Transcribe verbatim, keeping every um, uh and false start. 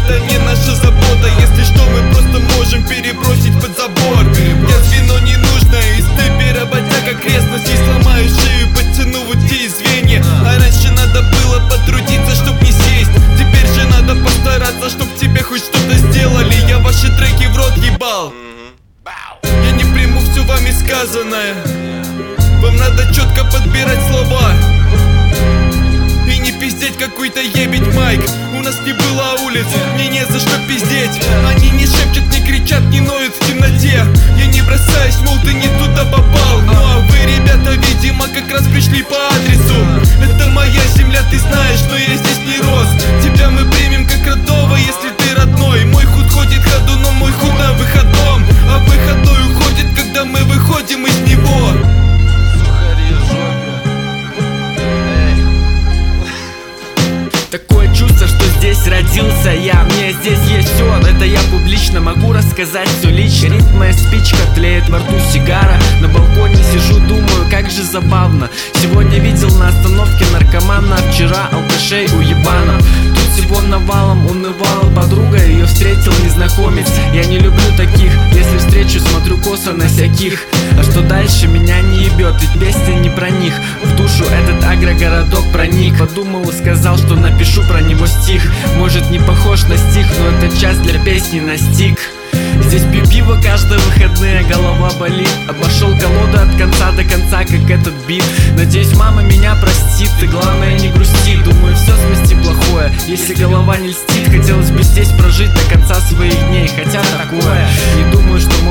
это не наша забота. Если что, мы просто можем перебросить под забор. Мне звено не нужно, из ты работяга крестность. И сломаю шею, подтяну вот те звенья. А раньше надо было потрудиться, чтоб не сесть. Теперь же надо постараться, чтоб тебе хоть что-то сделали. Я ваши треки в рот ебал. Я не приму все вами сказанное. Вам надо четко подбирать слова и не пиздеть какой-то ебить майк. У нас не было улиц, мне не за что пиздеть. Они не шепчут, не кричат, не ноют в темноте. Я не бросаюсь, мол, ты не туда попал. Ну а вы, ребята, видимо, как раз пришли по адресу. Это моя земля, ты знаешь, но я здесь не рос. Тебя мы примем как родного, если ты родной. Мой худ ходит ходу, но мой худ на выходом. А выходной уходит, когда мы выходим из него. Такое чувство, что здесь родился я. Мне здесь есть все, это я публично могу рассказать все лично. Ритмая спичка, тлеет во рту сигара. На балконе сижу, думаю, как же забавно. Сегодня видел на остановке наркомана, вчера алкашей уебанов. Тут всего навалом, унывала подруга, ее встретил незнакомец. Я не люблю таких, если встречу, смотрю косо на всяких. А что дальше, меня не ебет, ведь песня не про них. В душу этот агрогородок проник. Подумал и сказал, что напишу про него стих. Может, не похож на стих, но это час для песни настиг. Здесь пью пиво каждые выходные, голова болит. Обошел колоду от конца до конца, как этот бит. Надеюсь, мама меня простит, и главное не грусти. Думаю, все смести плохое, если голова не льстит. Хотелось бы здесь прожить до конца своих дней, хотя такое. Не думаю, что